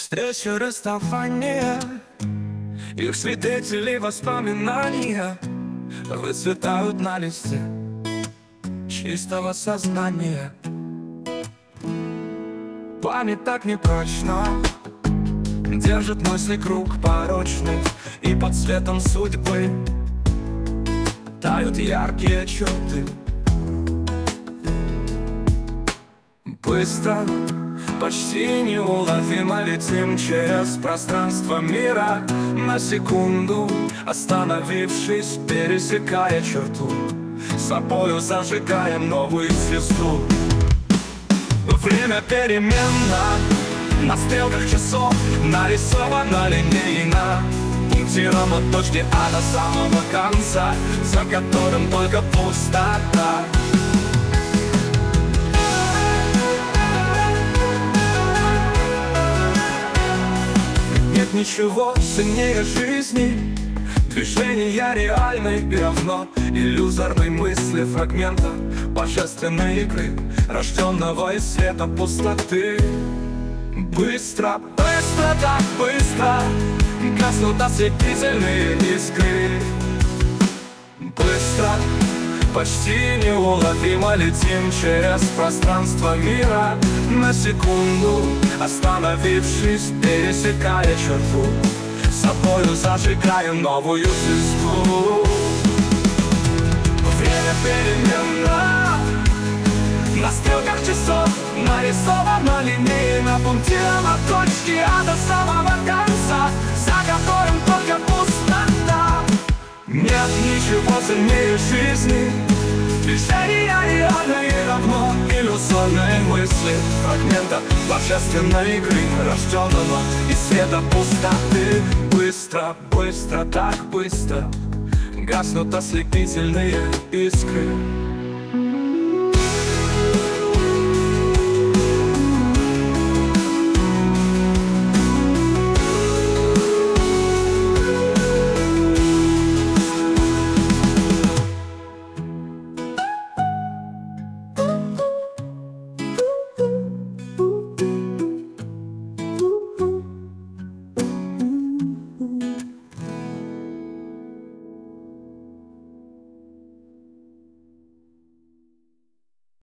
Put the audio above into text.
Встречи, расставания, их свидетели воспоминания выцветают на листе чистого сознания. Память так непрочна, держит мысли круг порочный, и под светом судьбы тают яркие черты. Быстро, почти неуловимо летим через пространство мира, на секунду остановившись, пересекая черту, собою зажигаем новую звезду. Время переменно, на стрелках часов нарисована линейно, пунктиром от точки А до самого конца, за которым только пустота. Нет ничего ценнее жизни, движения реальной и равно иллюзорной мысли фрагмента божественной игры, рожденного из света пустоты. Быстро, быстро, так быстро гаснут ослепительные искры. Быстро, почти неуловимо летим через пространство мира, на секунду остановившись, пересекая черту, собою зажигаем новую звезду. Время переменно, на стрелках часов нарисована линейно, пунктиром от точки А до самого конца, за которым только пустота. Нет ничего ценнее жизни, движения реальные равно иллюзорные мысли фрагмента божественной игры, рожденного из света пустоты. Быстро, быстро, так быстро гаснут ослепительные искры.